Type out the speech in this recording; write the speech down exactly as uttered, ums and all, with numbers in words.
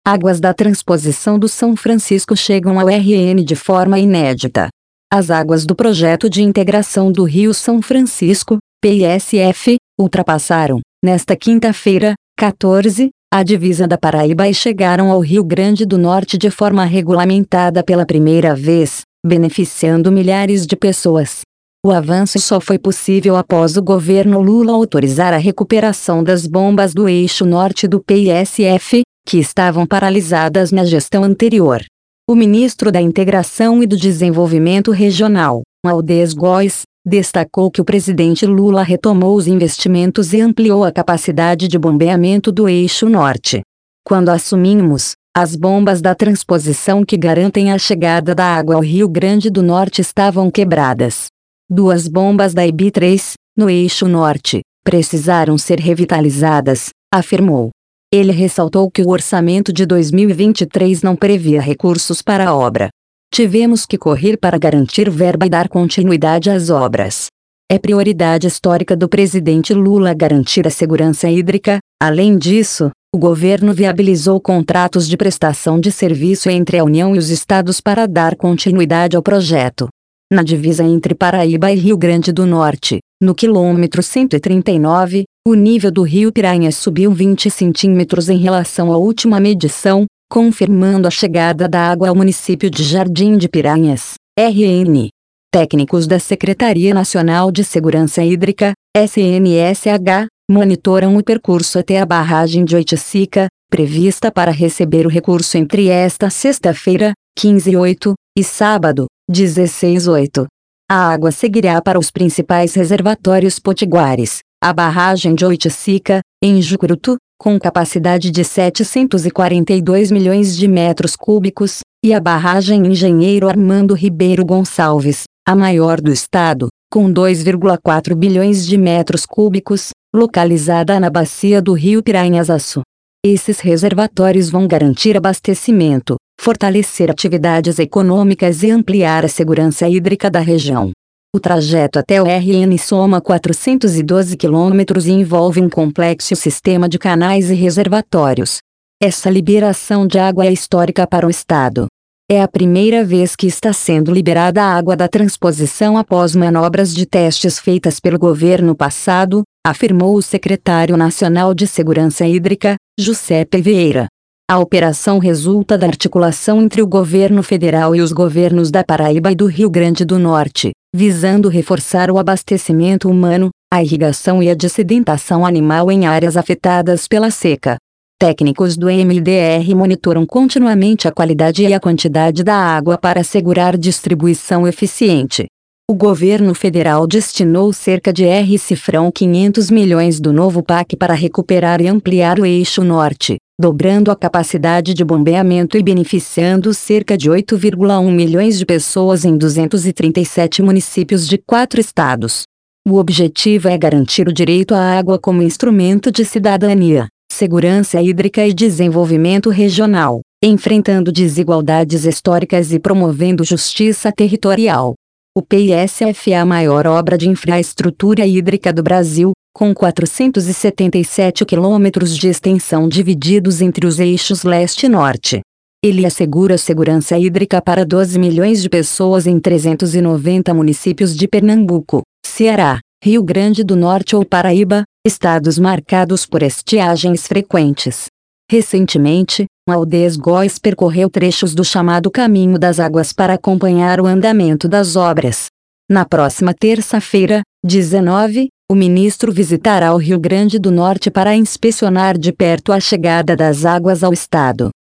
Águas da transposição do São Francisco chegam ao R N de forma inédita. As águas do Projeto de Integração do Rio São Francisco, P I S F, ultrapassaram, nesta quinta-feira, quatorze, a divisa da Paraíba e chegaram ao Rio Grande do Norte de forma regulamentada pela primeira vez, beneficiando milhares de pessoas. O avanço só foi possível após o governo Lula autorizar a recuperação das bombas do eixo norte do P I S F, que estavam paralisadas na gestão anterior. O ministro da Integração e do Desenvolvimento Regional, Aldez Góes, destacou que o presidente Lula retomou os investimentos e ampliou a capacidade de bombeamento do eixo norte. Quando assumimos, as bombas da transposição que garantem a chegada da água ao Rio Grande do Norte estavam quebradas. Duas bombas da I B três, no eixo norte, precisaram ser revitalizadas, afirmou. Ele ressaltou que o orçamento de dois mil e vinte e três não previa recursos para a obra. Tivemos que correr para garantir verba e dar continuidade às obras. É prioridade histórica do presidente Lula garantir a segurança hídrica. Além disso, o governo viabilizou contratos de prestação de serviço entre a União e os estados para dar continuidade ao projeto. Na divisa entre Paraíba e Rio Grande do Norte, no quilômetro cento e trinta e nove, o nível do rio Piranhas subiu vinte centímetros em relação à última medição, confirmando a chegada da água ao município de Jardim de Piranhas, R N. Técnicos da Secretaria Nacional de Segurança Hídrica, S N S H, monitoram o percurso até a barragem de Oiticica, prevista para receber o recurso entre esta sexta-feira, quinze oito, e sábado, dezesseis oito. A água seguirá para os principais reservatórios potiguares, a barragem de Oiticica, em Jucurutu, com capacidade de setecentos e quarenta e dois milhões de metros cúbicos, e a barragem Engenheiro Armando Ribeiro Gonçalves, a maior do estado, com dois vírgula quatro bilhões de metros cúbicos, localizada na bacia do rio Piranhas-Açu. Esses reservatórios vão garantir abastecimento, fortalecer atividades econômicas e ampliar a segurança hídrica da região. O trajeto até o R N soma quatrocentos e doze quilômetros e envolve um complexo sistema de canais e reservatórios. Essa liberação de água é histórica para o estado. É a primeira vez que está sendo liberada a água da transposição após manobras de testes feitas pelo governo passado, afirmou o secretário nacional de Segurança Hídrica, Giuseppe Vieira. A operação resulta da articulação entre o governo federal e os governos da Paraíba e do Rio Grande do Norte, visando reforçar o abastecimento humano, a irrigação e a dessedentação animal em áreas afetadas pela seca. Técnicos do M D R monitoram continuamente a qualidade e a quantidade da água para assegurar distribuição eficiente. O governo federal destinou cerca de R$ quinhentos milhões do novo P A C para recuperar e ampliar o eixo norte, dobrando a capacidade de bombeamento e beneficiando cerca de oito vírgula um milhões de pessoas em duzentos e trinta e sete municípios de quatro estados. O objetivo é garantir o direito à água como instrumento de cidadania, segurança hídrica e desenvolvimento regional, enfrentando desigualdades históricas e promovendo justiça territorial. O P I S F é a maior obra de infraestrutura hídrica do Brasil, com quatrocentos e setenta e sete quilômetros de extensão divididos entre os eixos leste e norte. Ele assegura segurança hídrica para doze milhões de pessoas em trezentos e noventa municípios de Pernambuco, Ceará, Rio Grande do Norte ou Paraíba, estados marcados por estiagens frequentes. Recentemente, Aldez Góes percorreu trechos do chamado Caminho das Águas para acompanhar o andamento das obras. Na próxima terça-feira, dezenove, o ministro visitará o Rio Grande do Norte para inspecionar de perto a chegada das águas ao estado.